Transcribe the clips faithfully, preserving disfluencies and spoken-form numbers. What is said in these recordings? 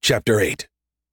Chapter eight.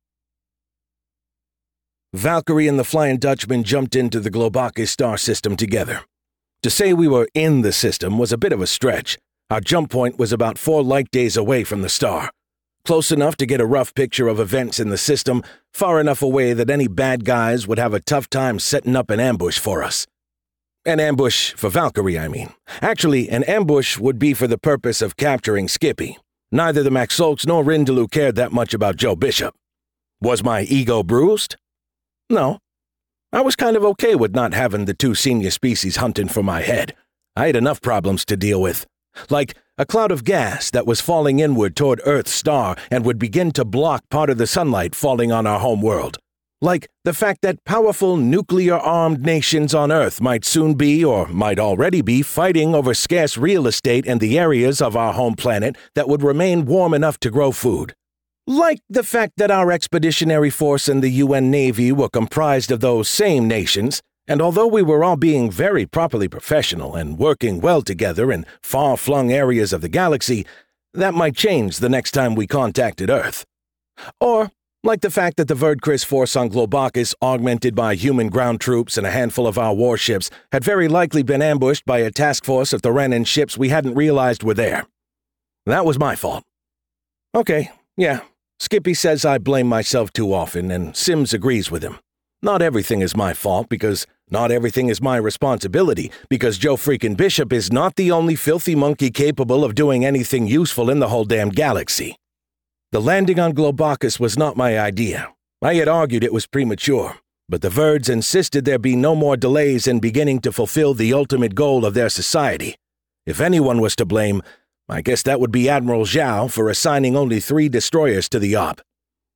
Valkyrie and the Flying Dutchman jumped into the Globakis star system together. To say we were in the system was a bit of a stretch. Our jump point was about four light days away from the star. Close enough to get a rough picture of events in the system, far enough away that any bad guys would have a tough time setting up an ambush for us. An ambush for Valkyrie, I mean. Actually, an ambush would be for the purpose of capturing Skippy. Neither the Maxolks nor Rindaloo cared that much about Joe Bishop. Was my ego bruised? No. I was kind of okay with not having the two senior species hunting for my head. I had enough problems to deal with. Like a cloud of gas that was falling inward toward Earth's star and would begin to block part of the sunlight falling on our home world. Like the fact that powerful nuclear-armed nations on Earth might soon be, or might already be, fighting over scarce real estate in the areas of our home planet that would remain warm enough to grow food. Like the fact that our expeditionary force and the U N Navy were comprised of those same nations, and although we were all being very properly professional and working well together in far-flung areas of the galaxy, that might change the next time we contacted Earth. Or like the fact that the Verdkris force on Globakis, augmented by human ground troops and a handful of our warships, had very likely been ambushed by a task force of Theranan ships we hadn't realized were there. That was my fault. Okay, yeah, Skippy says I blame myself too often, and Sims agrees with him. Not everything is my fault, because not everything is my responsibility, because Joe freaking Bishop is not the only filthy monkey capable of doing anything useful in the whole damn galaxy. The landing on Globakis was not my idea. I had argued it was premature, but the Verds insisted there be no more delays in beginning to fulfill the ultimate goal of their society. If anyone was to blame, I guess that would be Admiral Zhao for assigning only three destroyers to the op.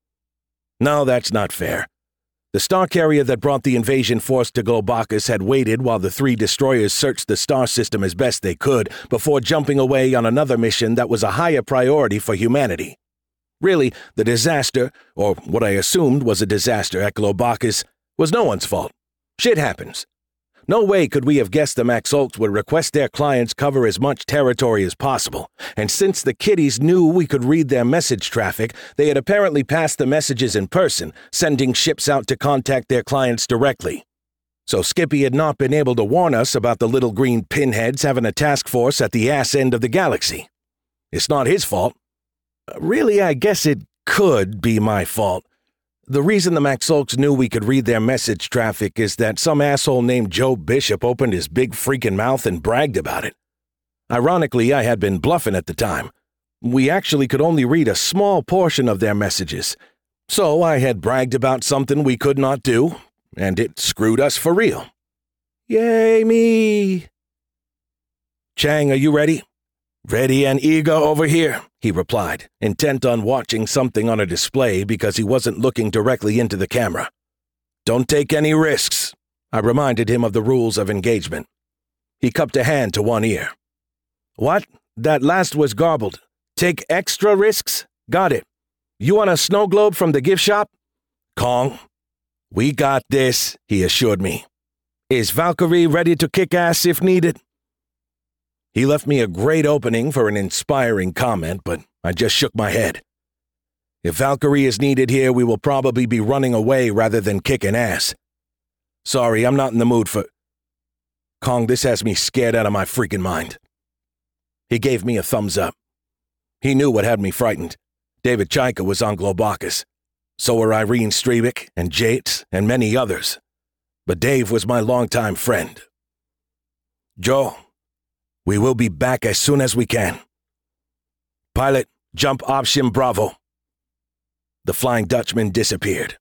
No, that's not fair. The star carrier that brought the invasion force to Globakis had waited while the three destroyers searched the star system as best they could before jumping away on another mission that was a higher priority for humanity. Really, the disaster, or what I assumed was a disaster at Globakis, was no one's fault. Shit happens. No way could we have guessed the Maxolks would request their clients cover as much territory as possible, and since the kiddies knew we could read their message traffic, they had apparently passed the messages in person, sending ships out to contact their clients directly. So Skippy had not been able to warn us about the little green pinheads having a task force at the ass end of the galaxy. It's not his fault. Really, I guess it could be my fault. The reason the Maxolks knew we could read their message traffic is that some asshole named Joe Bishop opened his big freaking mouth and bragged about it. Ironically, I had been bluffing at the time. We actually could only read a small portion of their messages. So I had bragged about something we could not do, and it screwed us for real. Yay me! Chang, are you ready? Ready and eager over here, he replied, intent on watching something on a display because he wasn't looking directly into the camera. Don't take any risks, I reminded him of the rules of engagement. He cupped a hand to one ear. What? That last was garbled. Take extra risks? Got it. You want a snow globe from the gift shop? Kong. We got this, he assured me. Is Valkyrie ready to kick ass if needed? He left me a great opening for an inspiring comment, but I just shook my head. If Valkyrie is needed here, we will probably be running away rather than kicking ass. Sorry, I'm not in the mood for... Kong, this has me scared out of my freaking mind. He gave me a thumbs up. He knew what had me frightened. David Chaika was on Globakis. So were Irene Strebik and Jates and many others. But Dave was my longtime friend. Joe, we will be back as soon as we can. Pilot, jump option Bravo. The Flying Dutchman disappeared.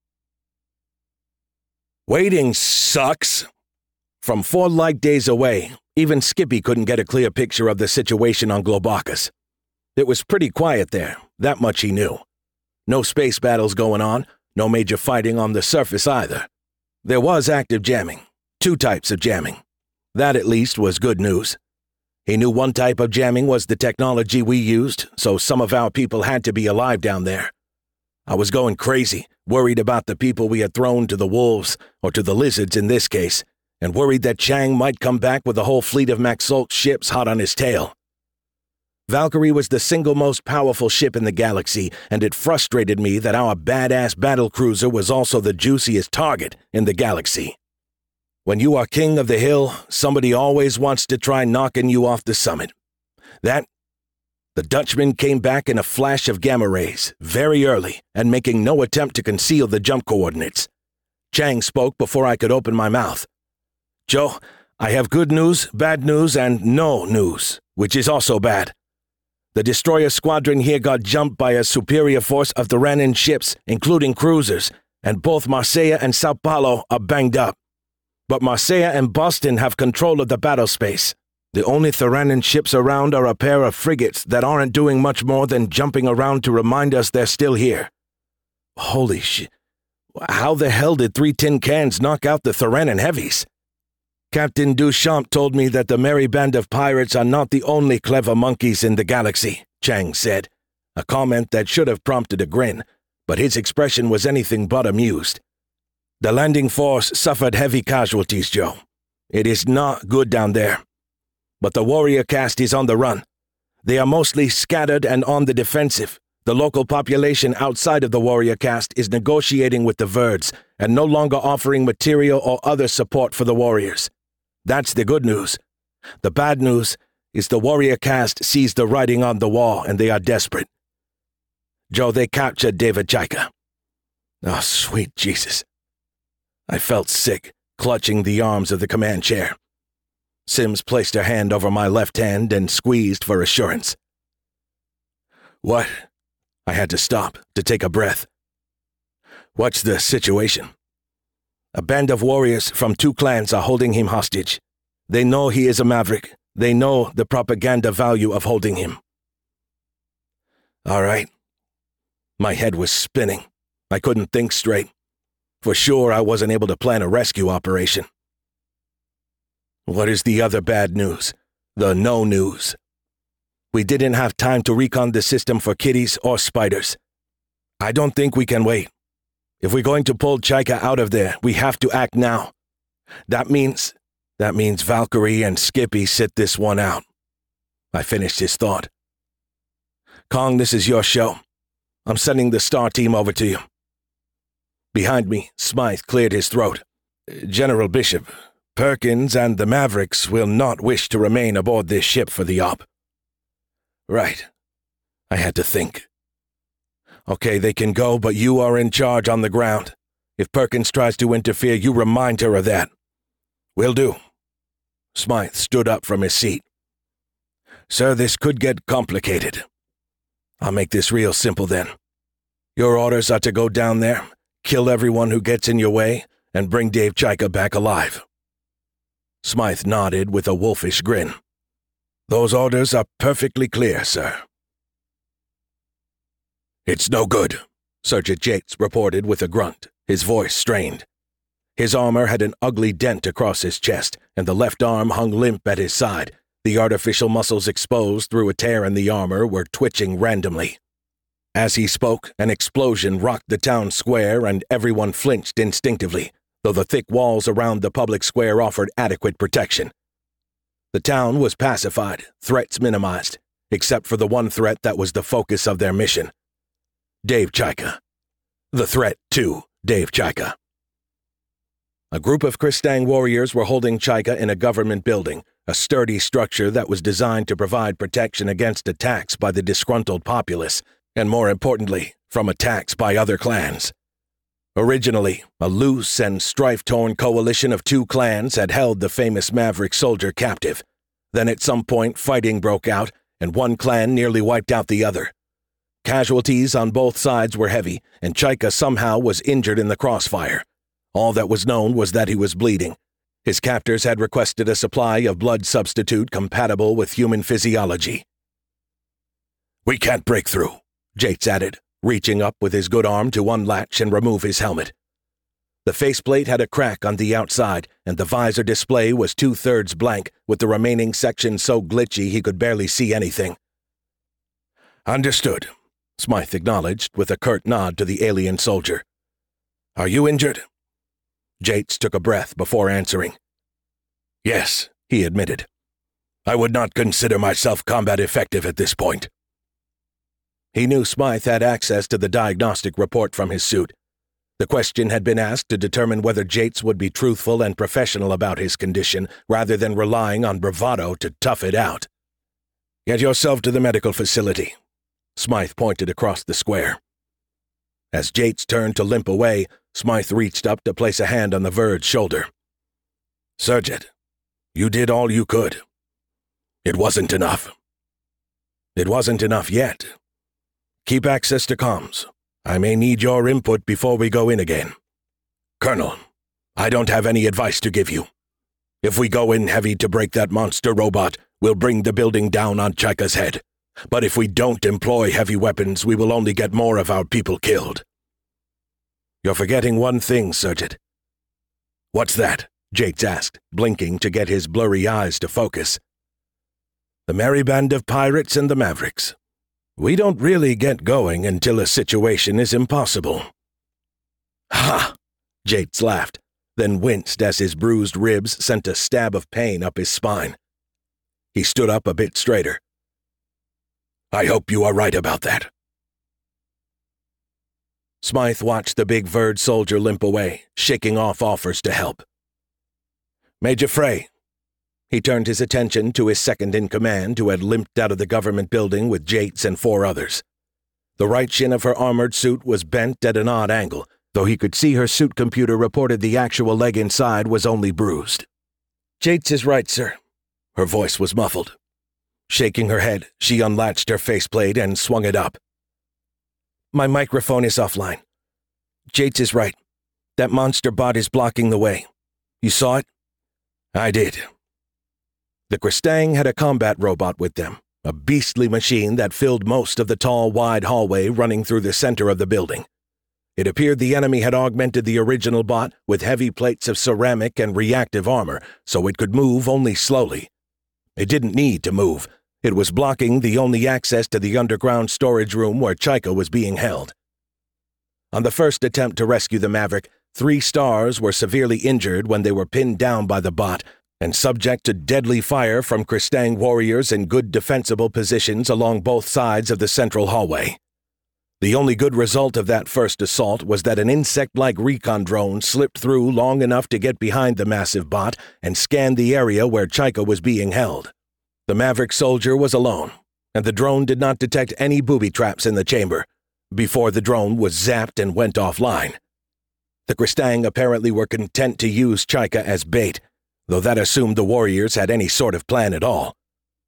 Waiting sucks. From four light days away, even Skippy couldn't get a clear picture of the situation on Globakis. It was pretty quiet there, that much he knew. No space battles going on, no major fighting on the surface either. There was active jamming, two types of jamming. That at least was good news. He knew one type of jamming was the technology we used, so some of our people had to be alive down there. I was going crazy, worried about the people we had thrown to the wolves, or to the lizards in this case, and worried that Chang might come back with a whole fleet of Maxolk ships hot on his tail. Valkyrie was the single most powerful ship in the galaxy, and it frustrated me that our badass battlecruiser was also the juiciest target in the galaxy. When you are king of the hill, somebody always wants to try knocking you off the summit. That... The Dutchman came back in a flash of gamma rays, very early, and making no attempt to conceal the jump coordinates. Chang spoke before I could open my mouth. Joe, I have good news, bad news, and no news, which is also bad. The destroyer squadron here got jumped by a superior force of Theranan ships, including cruisers, and both Marseille and Sao Paulo are banged up. But Marseille and Boston have control of the battle space. The only Theranan ships around are a pair of frigates that aren't doing much more than jumping around to remind us they're still here. Holy shit. How the hell did three tin cans knock out the Theranan heavies? Captain Duchamp told me that the merry band of pirates are not the only clever monkeys in the galaxy, Chang said, a comment that should have prompted a grin, but his expression was anything but amused. The landing force suffered heavy casualties, Joe. It is not good down there. But the warrior caste is on the run. They are mostly scattered and on the defensive. The local population outside of the warrior caste is negotiating with the Verds and no longer offering material or other support for the warriors. That's the good news. The bad news is the warrior caste sees the writing on the wall and they are desperate. Joe, they captured David Chaika. Oh, sweet Jesus. I felt sick, clutching the arms of the command chair. Sims placed her hand over my left hand and squeezed for assurance. What? I had to stop to take a breath. What's the situation? A band of warriors from two clans are holding him hostage. They know he is a maverick. They know the propaganda value of holding him. All right. My head was spinning. I couldn't think straight. For sure, I wasn't able to plan a rescue operation. What is the other bad news? The no news. We didn't have time to recon the system for kitties or spiders. I don't think we can wait. If we're going to pull Chaika out of there, we have to act now. That means, that means Valkyrie and Skippy sit this one out. I finished his thought. Kong, this is your show. I'm sending the Star team over to you. Behind me, Smythe cleared his throat. General Bishop, Perkins and the Mavericks will not wish to remain aboard this ship for the op. Right. I had to think. Okay, they can go, but you are in charge on the ground. If Perkins tries to interfere, you remind her of that. Will do. Smythe stood up from his seat. Sir, this could get complicated. I'll make this real simple then. Your orders are to go down there, kill everyone who gets in your way, and bring Dave Chaika back alive. Smythe nodded with a wolfish grin. Those orders are perfectly clear, sir. It's no good, Sergeant Yates reported with a grunt, his voice strained. His armor had an ugly dent across his chest, and the left arm hung limp at his side. The artificial muscles exposed through a tear in the armor were twitching randomly. As he spoke, an explosion rocked the town square and everyone flinched instinctively, though the thick walls around the public square offered adequate protection. The town was pacified, threats minimized, except for the one threat that was the focus of their mission. Dave Chaika. The threat to Dave Chaika. A group of Kristang warriors were holding Chaika in a government building, a sturdy structure that was designed to provide protection against attacks by the disgruntled populace, and more importantly, from attacks by other clans. Originally, a loose and strife-torn coalition of two clans had held the famous Maverick soldier captive. Then at some point, fighting broke out, and one clan nearly wiped out the other. Casualties on both sides were heavy, and Chaika somehow was injured in the crossfire. All that was known was that he was bleeding. His captors had requested a supply of blood substitute compatible with human physiology. "We can't break through," Yates added, reaching up with his good arm to unlatch and remove his helmet. The faceplate had a crack on the outside, and the visor display was two-thirds blank, with the remaining section so glitchy he could barely see anything. "Understood," Smythe acknowledged with a curt nod to the alien soldier. "Are you injured?" Yates took a breath before answering. "Yes," he admitted. I would not consider myself combat effective at this point. He knew Smythe had access to the diagnostic report from his suit. The question had been asked to determine whether Jates would be truthful and professional about his condition rather than relying on bravado to tough it out. Get yourself to the medical facility. Smythe pointed across the square. As Jates turned to limp away, Smythe reached up to place a hand on the Verd's shoulder. Sergeant, you did all you could. It wasn't enough. It wasn't enough yet. Keep access to comms. I may need your input before we go in again. Colonel, I don't have any advice to give you. If we go in heavy to break that monster robot, we'll bring the building down on Chaika's head. But if we don't employ heavy weapons, we will only get more of our people killed. You're forgetting one thing, Sergeant. What's that? Jates asked, blinking to get his blurry eyes to focus. The merry band of pirates and the Mavericks. We don't really get going until a situation is impossible. Ha! Jates laughed, then winced as his bruised ribs sent a stab of pain up his spine. He stood up a bit straighter. I hope you are right about that. Smythe watched the big Verd soldier limp away, shaking off offers to help. Major Frey. He turned his attention to his second-in-command, who had limped out of the government building with Jates and four others. The right shin of her armored suit was bent at an odd angle, though he could see her suit computer reported the actual leg inside was only bruised. Jates is right, sir. Her voice was muffled. Shaking her head, she unlatched her faceplate and swung it up. My microphone is offline. Jates is right. That monster bot is blocking the way. You saw it? I did. The Kristang had a combat robot with them, a beastly machine that filled most of the tall, wide hallway running through the center of the building. It appeared the enemy had augmented the original bot with heavy plates of ceramic and reactive armor, so it could move only slowly. It didn't need to move. It was blocking the only access to the underground storage room where Chaika was being held. On the first attempt to rescue the Maverick, three stars were severely injured when they were pinned down by the bot and subject to deadly fire from Kristang warriors in good defensible positions along both sides of the central hallway. The only good result of that first assault was that an insect-like recon drone slipped through long enough to get behind the massive bot and scan the area where Chaika was being held. The Maverick soldier was alone, and the drone did not detect any booby traps in the chamber, before the drone was zapped and went offline. The Kristang apparently were content to use Chaika as bait, though that assumed the warriors had any sort of plan at all.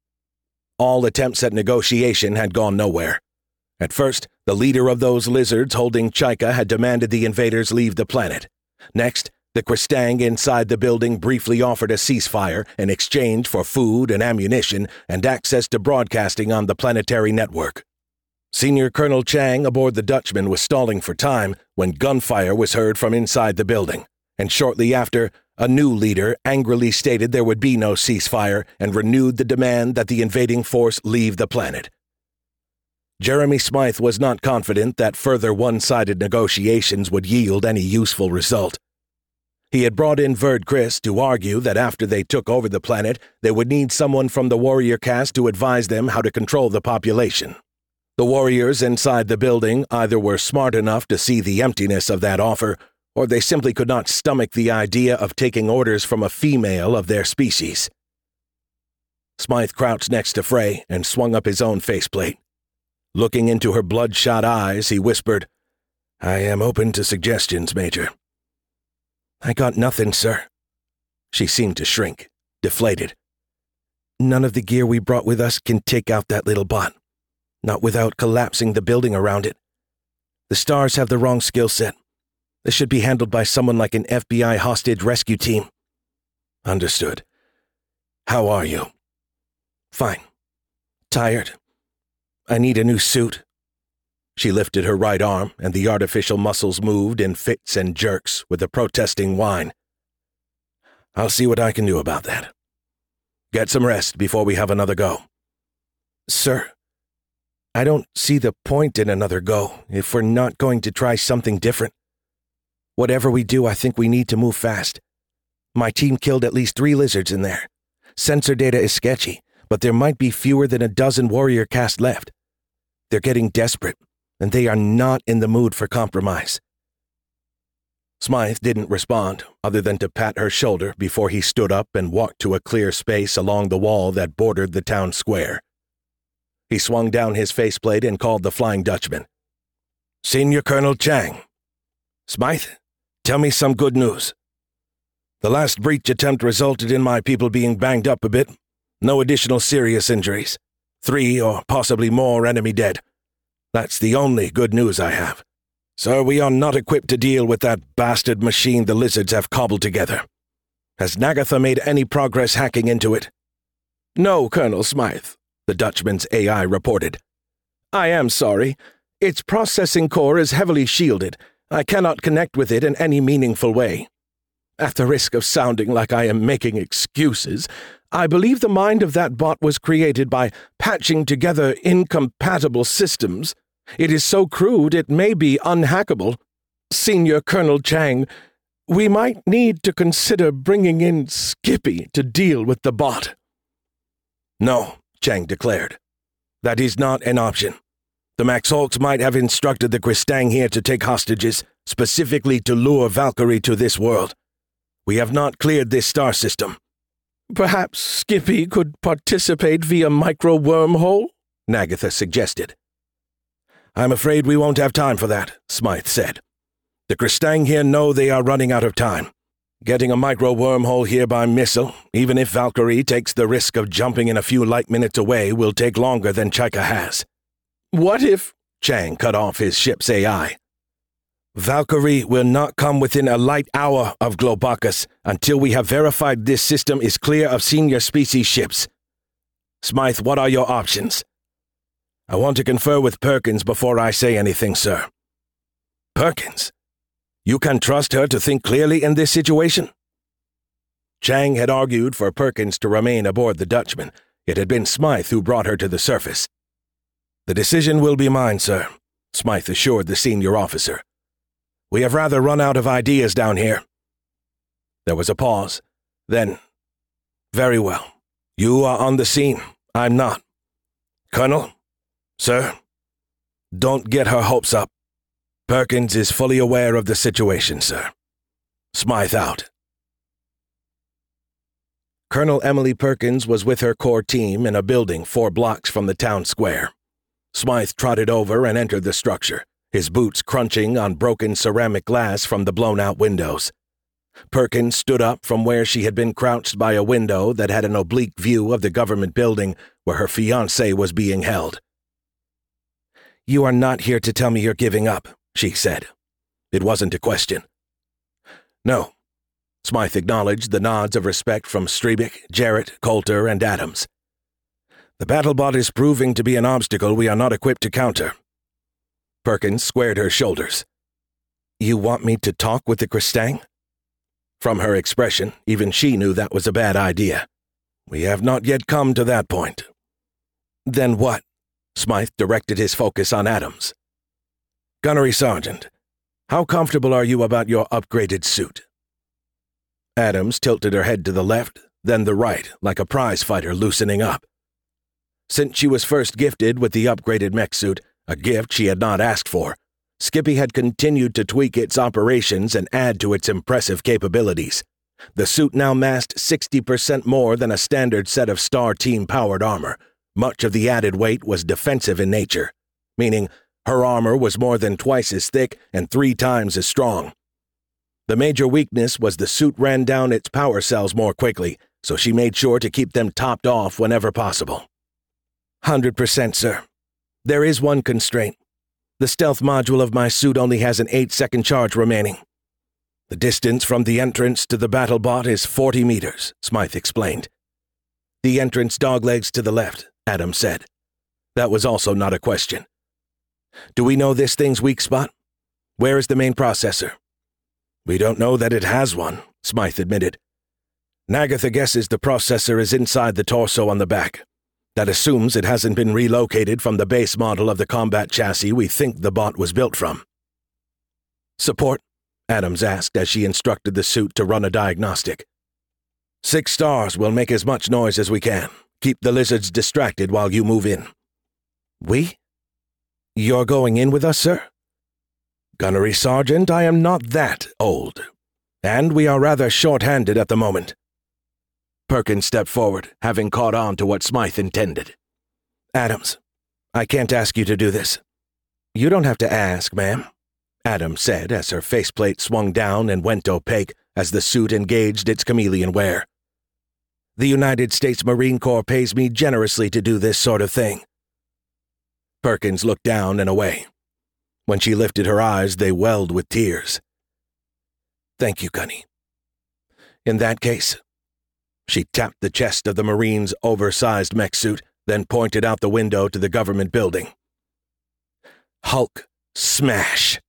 All attempts at negotiation had gone nowhere. At first, the leader of those lizards holding Chaika had demanded the invaders leave the planet. Next, the Kristang inside the building briefly offered a ceasefire in exchange for food and ammunition and access to broadcasting on the planetary network. Senior Colonel Chang aboard the Dutchman was stalling for time when gunfire was heard from inside the building, and shortly after, a new leader angrily stated there would be no ceasefire and renewed the demand that the invading force leave the planet. Jeremy Smythe was not confident that further one-sided negotiations would yield any useful result. He had brought in Verd Chris to argue that after they took over the planet, they would need someone from the warrior caste to advise them how to control the population. The warriors inside the building either were smart enough to see the emptiness of that offer, or they simply could not stomach the idea of taking orders from a female of their species. Smythe crouched next to Frey and swung up his own faceplate. Looking into her bloodshot eyes, he whispered, I am open to suggestions, Major. I got nothing, sir. She seemed to shrink, deflated. None of the gear we brought with us can take out that little bot, not without collapsing the building around it. The stars have the wrong skill set. This should be handled by someone like an F B I hostage rescue team. Understood. How are you? Fine. Tired. I need a new suit. She lifted her right arm, and the artificial muscles moved in fits and jerks with a protesting whine. I'll see what I can do about that. Get some rest before we have another go. Sir, I don't see the point in another go if we're not going to try something different. Whatever we do, I think we need to move fast. My team killed at least three lizards in there. Sensor data is sketchy, but there might be fewer than a dozen warrior caste left. They're getting desperate, and they are not in the mood for compromise. Smythe didn't respond, other than to pat her shoulder before he stood up and walked to a clear space along the wall that bordered the town square. He swung down his faceplate and called the Flying Dutchman. "Senior Colonel Chang. Smythe, tell me some good news. The last breach attempt resulted in my people being banged up a bit. No additional serious injuries. Three or possibly more enemy dead. That's the only good news I have. Sir, we are not equipped to deal with that bastard machine the lizards have cobbled together. Has Nagatha made any progress hacking into it?" "No, Colonel Smythe," the Dutchman's A I reported. "I am sorry. Its processing core is heavily shielded. I cannot connect with it in any meaningful way. At the risk of sounding like I am making excuses, I believe the mind of that bot was created by patching together incompatible systems. It is so crude it may be unhackable. Senior Colonel Chang, we might need to consider bringing in Skippy to deal with the bot." "No," Chang declared. "That is not an option. The Maxhawks might have instructed the Kristang here to take hostages, specifically to lure Valkyrie to this world. We have not cleared this star system." "Perhaps Skippy could participate via micro-wormhole?" Nagatha suggested. "I'm afraid we won't have time for that," Smythe said. "The Kristang here know they are running out of time. Getting a micro-wormhole here by missile, even if Valkyrie takes the risk of jumping in a few light minutes away, will take longer than Chaika has." "What if—" Chang cut off his ship's A I. "Valkyrie will not come within a light hour of Globakis until we have verified this system is clear of senior species ships. Smythe, what are your options?" "I want to confer with Perkins before I say anything, sir." "Perkins? You can trust her to think clearly in this situation?" Chang had argued for Perkins to remain aboard the Dutchman. It had been Smythe who brought her to the surface. "The decision will be mine, sir," Smythe assured the senior officer. "We have rather run out of ideas down here." There was a pause. Then, "Very well. You are on the scene. I'm not. Colonel? Sir? Don't get her hopes up. Perkins is fully aware of the situation, sir. Smythe out." Colonel Emily Perkins was with her core team in a building four blocks from the town square. Smythe trotted over and entered the structure, his boots crunching on broken ceramic glass from the blown-out windows. Perkins stood up from where she had been crouched by a window that had an oblique view of the government building where her fiancé was being held. "You are not here to tell me you're giving up," she said. It wasn't a question. "No." Smythe acknowledged the nods of respect from Strebick, Jarrett, Coulter, and Adams. "The battlebot is proving to be an obstacle we are not equipped to counter." Perkins squared her shoulders. "You want me to talk with the Kristang?" From her expression, even she knew that was a bad idea. "We have not yet come to that point." "Then what?" Smythe directed his focus on Adams. "Gunnery Sergeant, how comfortable are you about your upgraded suit?" Adams tilted her head to the left, then the right, like a prize fighter loosening up. Since she was first gifted with the upgraded mech suit, a gift she had not asked for, Skippy had continued to tweak its operations and add to its impressive capabilities. The suit now massed sixty percent more than a standard set of Star Team-powered armor. Much of the added weight was defensive in nature, meaning her armor was more than twice as thick and three times as strong. The major weakness was the suit ran down its power cells more quickly, so she made sure to keep them topped off whenever possible. Hundred percent, sir. There is one constraint. The stealth module of my suit only has an eight-second charge remaining. The distance from the entrance to the battlebot is forty meters, Smythe explained. The entrance doglegs to the left, Adams said. That was also not a question. Do we know this thing's weak spot? Where is the main processor? We don't know that it has one, Smythe admitted. Nagatha guesses the processor is inside the torso on the back. That assumes it hasn't been relocated from the base model of the combat chassis we think the bot was built from. Support? Adams asked as she instructed the suit to run a diagnostic. Six stars will make as much noise as we can. Keep the lizards distracted while you move in." "We? You're going in with us, sir?" "Gunnery Sergeant, I am not that old. And we are rather short-handed at the moment." Perkins stepped forward, having caught on to what Smythe intended. "Adams, I can't ask you to do this." "You don't have to ask, ma'am," Adams said as her faceplate swung down and went opaque as the suit engaged its chameleon wear. "The United States Marine Corps pays me generously to do this sort of thing." Perkins looked down and away. When she lifted her eyes, they welled with tears. "Thank you, Gunny. In that case," she tapped the chest of the Marine's oversized mech suit, then pointed out the window to the government building. "Hulk smash."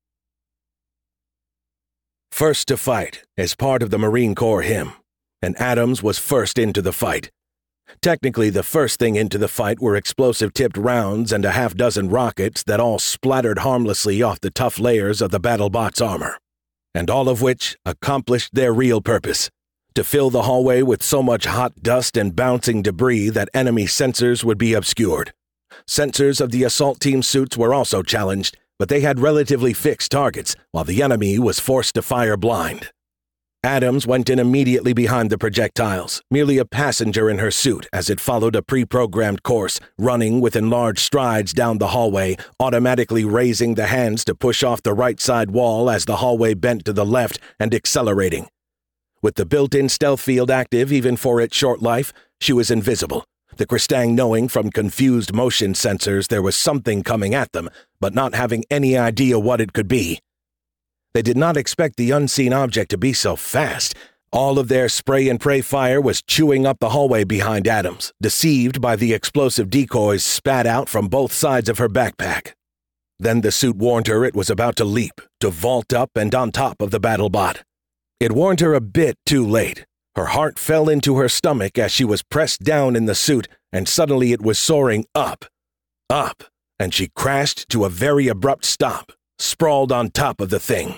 First to fight is part of the Marine Corps hymn, and Adams was first into the fight. Technically, the first thing into the fight were explosive-tipped rounds and a half-dozen rockets that all splattered harmlessly off the tough layers of the BattleBot's armor, and all of which accomplished their real purpose, to fill the hallway with so much hot dust and bouncing debris that enemy sensors would be obscured. Sensors of the assault team suits were also challenged, but they had relatively fixed targets, while the enemy was forced to fire blind. Adams went in immediately behind the projectiles, merely a passenger in her suit as it followed a pre-programmed course, running with enlarged strides down the hallway, automatically raising the hands to push off the right side wall as the hallway bent to the left and accelerating. With the built-in stealth field active even for its short life, she was invisible, the Kristang knowing from confused motion sensors there was something coming at them, but not having any idea what it could be. They did not expect the unseen object to be so fast. All of their spray-and-pray fire was chewing up the hallway behind Adams, deceived by the explosive decoys spat out from both sides of her backpack. Then the suit warned her it was about to leap, to vault up and on top of the BattleBot. It warned her a bit too late. Her heart fell into her stomach as she was pressed down in the suit, and suddenly it was soaring up, up, and she crashed to a very abrupt stop, sprawled on top of the thing.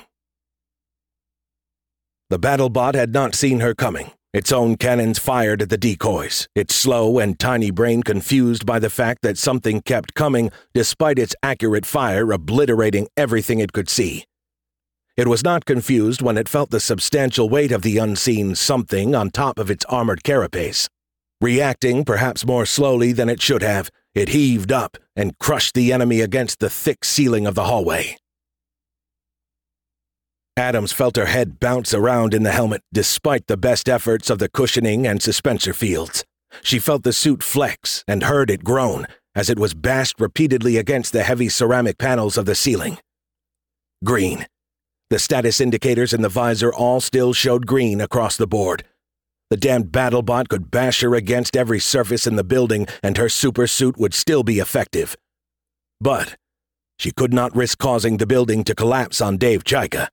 The BattleBot had not seen her coming. Its own cannons fired at the decoys, its slow and tiny brain confused by the fact that something kept coming despite its accurate fire obliterating everything it could see. It was not confused when it felt the substantial weight of the unseen something on top of its armored carapace. Reacting perhaps more slowly than it should have, it heaved up and crushed the enemy against the thick ceiling of the hallway. Adams felt her head bounce around in the helmet despite the best efforts of the cushioning and suspensor fields. She felt the suit flex and heard it groan as it was bashed repeatedly against the heavy ceramic panels of the ceiling. Green. The status indicators in the visor all still showed green across the board. The damned BattleBot could bash her against every surface in the building and her super suit would still be effective. But she could not risk causing the building to collapse on Dave Chaika.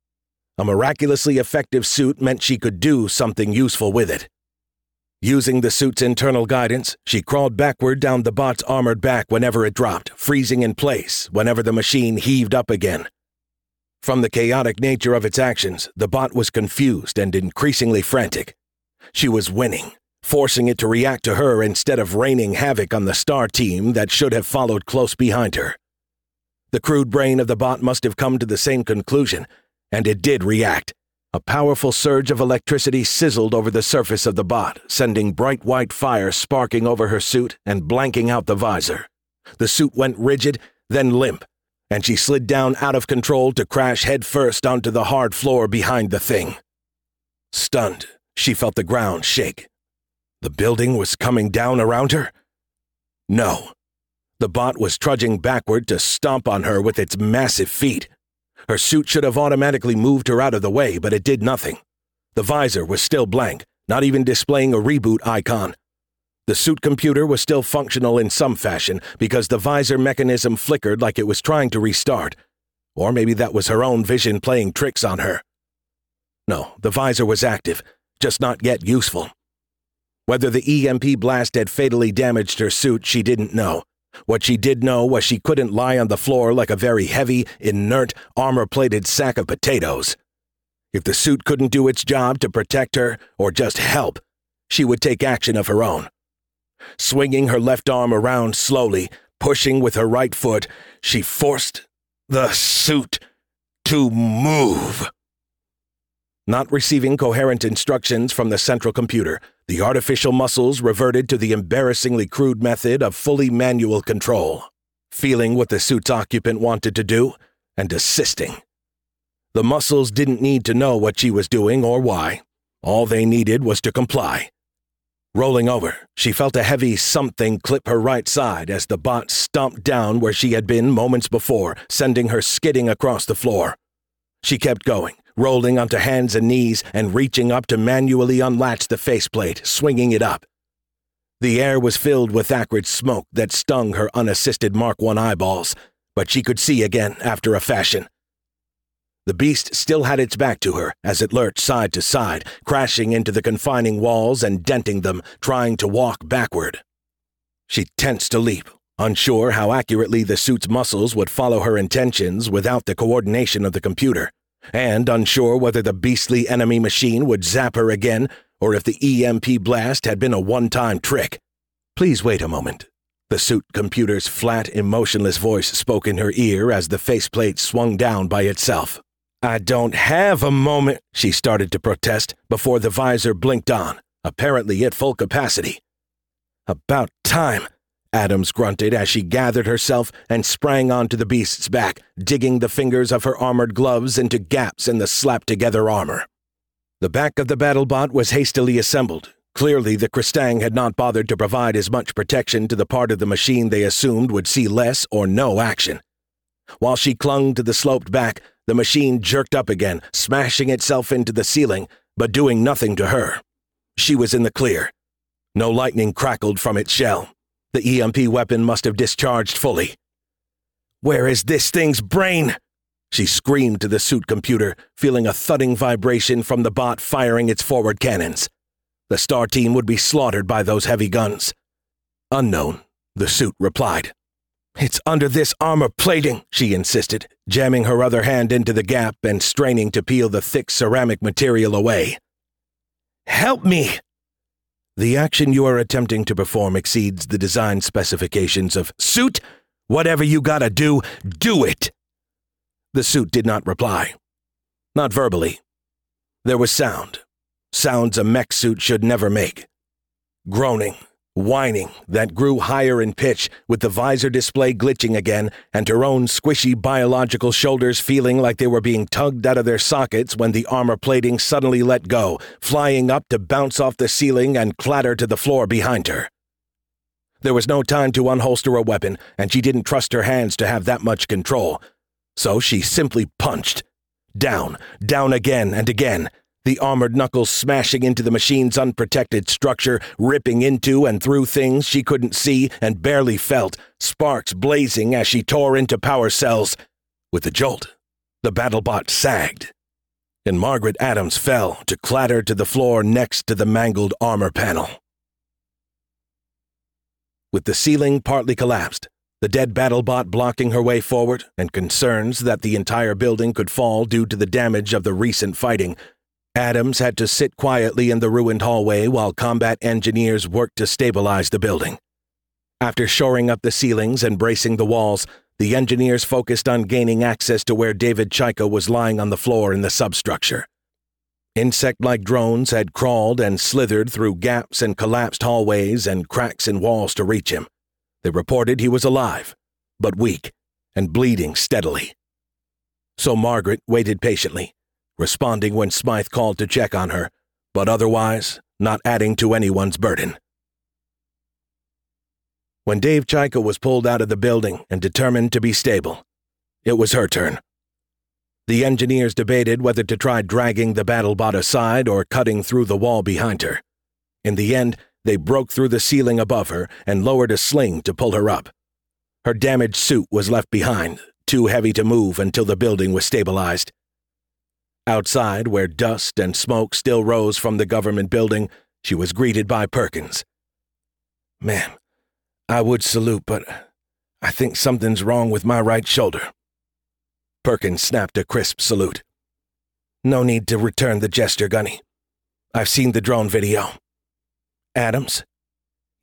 A miraculously effective suit meant she could do something useful with it. Using the suit's internal guidance, she crawled backward down the bot's armored back whenever it dropped, freezing in place whenever the machine heaved up again. From the chaotic nature of its actions, the bot was confused and increasingly frantic. She was winning, forcing it to react to her instead of raining havoc on the star team that should have followed close behind her. The crude brain of the bot must have come to the same conclusion, and it did react. A powerful surge of electricity sizzled over the surface of the bot, sending bright white fire sparking over her suit and blanking out the visor. The suit went rigid, then limp, and she slid down out of control to crash headfirst onto the hard floor behind the thing. Stunned, she felt the ground shake. The building was coming down around her? No. The bot was trudging backward to stomp on her with its massive feet. Her suit should have automatically moved her out of the way, but it did nothing. The visor was still blank, not even displaying a reboot icon. The suit computer was still functional in some fashion because the visor mechanism flickered like it was trying to restart. Or maybe that was her own vision playing tricks on her. No, the visor was active, just not yet useful. Whether the E M P blast had fatally damaged her suit, she didn't know. What she did know was she couldn't lie on the floor like a very heavy, inert, armor-plated sack of potatoes. If the suit couldn't do its job to protect her, or just help, she would take action of her own. Swinging her left arm around slowly, pushing with her right foot, she forced the suit to move. Not receiving coherent instructions from the central computer, the artificial muscles reverted to the embarrassingly crude method of fully manual control, feeling what the suit's occupant wanted to do and assisting. The muscles didn't need to know what she was doing or why. All they needed was to comply. Rolling over, she felt a heavy something clip her right side as the bot stomped down where she had been moments before, sending her skidding across the floor. She kept going, rolling onto hands and knees and reaching up to manually unlatch the faceplate, swinging it up. The air was filled with acrid smoke that stung her unassisted Mark one eyeballs, but she could see again after a fashion. The beast still had its back to her as it lurched side to side, crashing into the confining walls and denting them, trying to walk backward. She tensed a leap, unsure how accurately the suit's muscles would follow her intentions without the coordination of the computer, and unsure whether the beastly enemy machine would zap her again or if the E M P blast had been a one-time trick. "Please wait a moment." The suit computer's flat, emotionless voice spoke in her ear as the faceplate swung down by itself. "I don't have a moment," she started to protest before the visor blinked on, apparently at full capacity. "About time," Adams grunted as she gathered herself and sprang onto the beast's back, digging the fingers of her armored gloves into gaps in the slapped-together armor. The back of the BattleBot was hastily assembled. Clearly, the Kristang had not bothered to provide as much protection to the part of the machine they assumed would see less or no action. While she clung to the sloped back, the machine jerked up again, smashing itself into the ceiling, but doing nothing to her. She was in the clear. No lightning crackled from its shell. The E M P weapon must have discharged fully. "Where is this thing's brain?" She screamed to the suit computer, feeling a thudding vibration from the bot firing its forward cannons. The Star Team would be slaughtered by those heavy guns. "Unknown," the suit replied. "It's under this armor plating," she insisted, jamming her other hand into the gap and straining to peel the thick ceramic material away. "Help me!" "The action you are attempting to perform exceeds the design specifications of suit. Whatever you gotta do, do it!" The suit did not reply. Not verbally. There was sound. Sounds a mech suit should never make. Groaning. Whining that grew higher in pitch, with the visor display glitching again and her own squishy biological shoulders feeling like they were being tugged out of their sockets when the armor plating suddenly let go, flying up to bounce off the ceiling and clatter to the floor behind her. There was no time to unholster a weapon, and she didn't trust her hands to have that much control. So she simply punched. Down, down again and again, the armored knuckles smashing into the machine's unprotected structure, ripping into and through things she couldn't see and barely felt, sparks blazing as she tore into power cells. With a jolt, the BattleBot sagged, and Margaret Adams fell to clatter to the floor next to the mangled armor panel. With the ceiling partly collapsed, the dead BattleBot blocking her way forward, and concerns that the entire building could fall due to the damage of the recent fighting, Adams had to sit quietly in the ruined hallway while combat engineers worked to stabilize the building. After shoring up the ceilings and bracing the walls, the engineers focused on gaining access to where David Chaika was lying on the floor in the substructure. Insect-like drones had crawled and slithered through gaps and collapsed hallways and cracks in walls to reach him. They reported he was alive, but weak and bleeding steadily. So Margaret waited patiently, responding when Smythe called to check on her, but otherwise not adding to anyone's burden. When Dave Chaika was pulled out of the building and determined to be stable, it was her turn. The engineers debated whether to try dragging the BattleBot aside or cutting through the wall behind her. In the end, they broke through the ceiling above her and lowered a sling to pull her up. Her damaged suit was left behind, too heavy to move until the building was stabilized. Outside, where dust and smoke still rose from the government building, she was greeted by Perkins. "Ma'am, I would salute, but I think something's wrong with my right shoulder." Perkins snapped a crisp salute. "No need to return the gesture, Gunny. I've seen the drone video." "Adams?"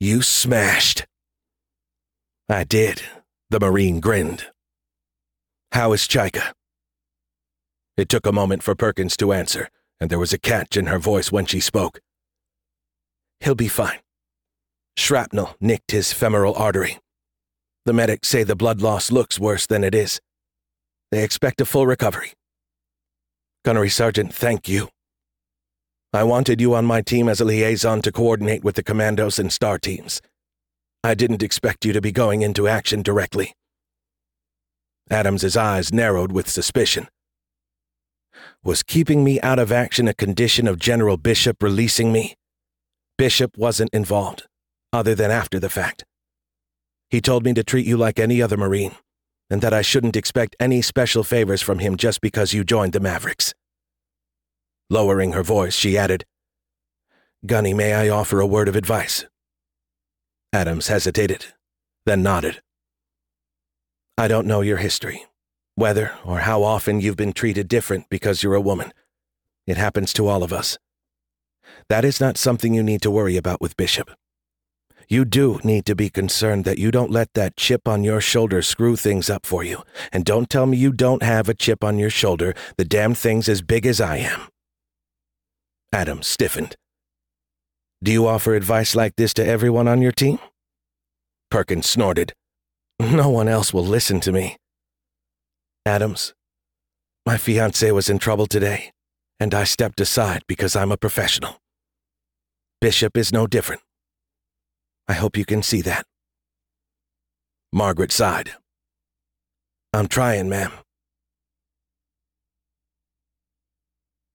You smashed. I did. The Marine grinned. How is Chaika? It took a moment for Perkins to answer, and there was a catch in her voice when she spoke. He'll be fine. Shrapnel nicked his femoral artery. The medics say the blood loss looks worse than it is. They expect a full recovery. Gunnery Sergeant, thank you. I wanted you on my team as a liaison to coordinate with the commandos and STAR teams. I didn't expect you to be going into action directly. Adams's eyes narrowed with suspicion. Was keeping me out of action a condition of General Bishop releasing me? Bishop wasn't involved, other than after the fact. He told me to treat you like any other Marine, and that I shouldn't expect any special favors from him just because you joined the Mavericks. Lowering her voice, she added, Gunny, may I offer a word of advice? Adams hesitated, then nodded. I don't know your history, whether or how often you've been treated different because you're a woman. It happens to all of us. That is not something you need to worry about with Bishop. You do need to be concerned that you don't let that chip on your shoulder screw things up for you, and don't tell me you don't have a chip on your shoulder. The damn thing's as big as I am. Adams stiffened. Do you offer advice like this to everyone on your team? Perkins snorted. No one else will listen to me. Adams, my fiancé was in trouble today, and I stepped aside because I'm a professional. Bishop is no different. I hope you can see that. Margaret sighed. I'm trying, ma'am.